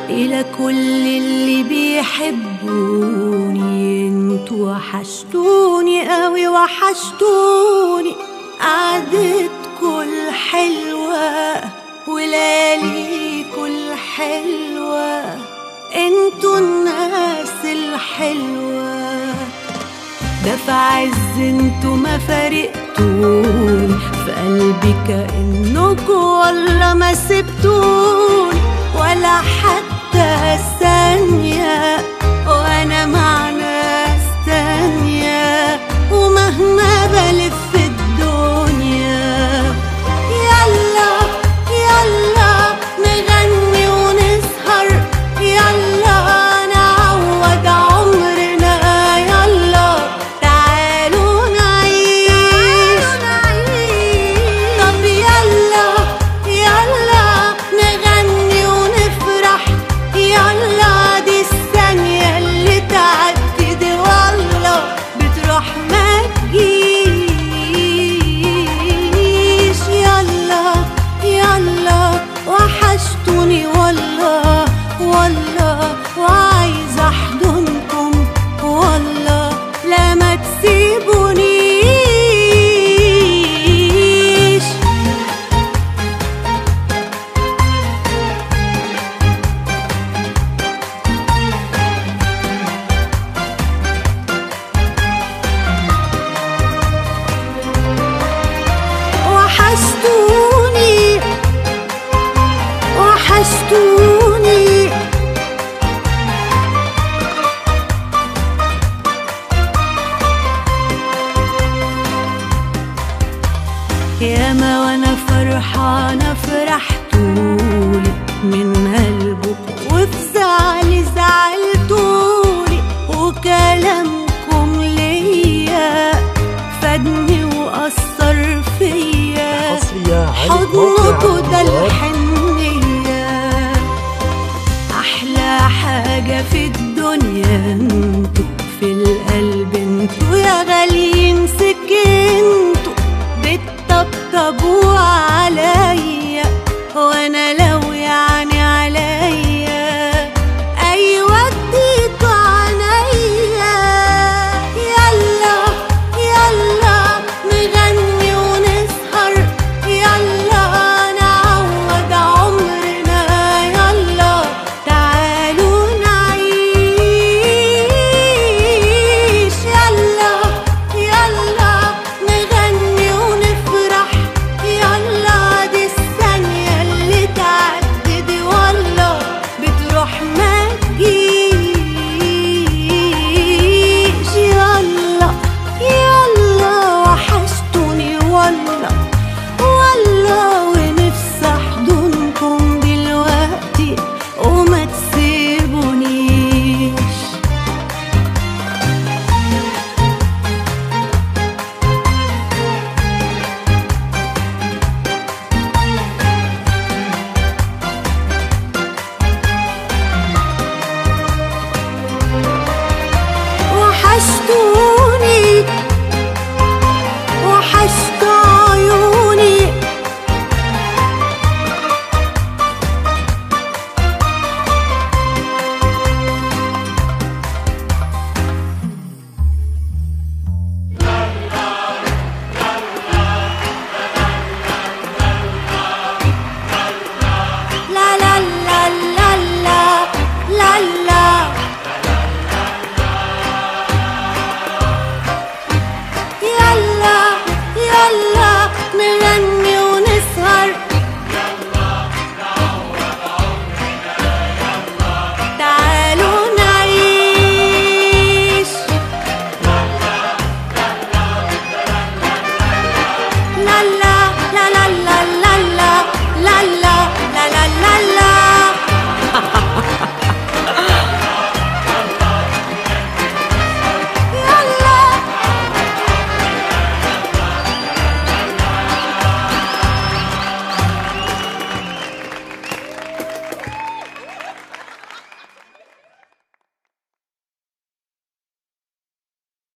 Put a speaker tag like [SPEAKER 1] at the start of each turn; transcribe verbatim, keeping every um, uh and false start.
[SPEAKER 1] إلى كل اللي بيحبوني، انتوا وحشتوني قوي وحشتوني، قعدتكوا الحلوة ولياليكوا الحلوة، انتوا الناس الحلوة. ده في عز انتوا ما فارقتوني، في قلبي كأنكوا والله ما سبتوني ولا حتى ثانية، وانا مع ناس تانية ومهما بلف في الدنيا. يلا يلا نغني ونسهر، يلا نعوض عمرنا، يلا تعالوا نعيش. طب يلا يلا نغني ونفرح، يلا دي الثانية اللي تعدي دي والله بتروح ما تجيش. يلا يلا وحشتوني والله والله، وعايزة احضنكم والله لا ما تسيبونيش. وحشتوني وحشتوني ياما وانا فرحانة فرحتولي من قلبكم، وفي زعلي زعلتولي، وكلامكم ليا فادني وأثر فيا، حضنكوا ده الحنية. أحلى حاجة في الدنيا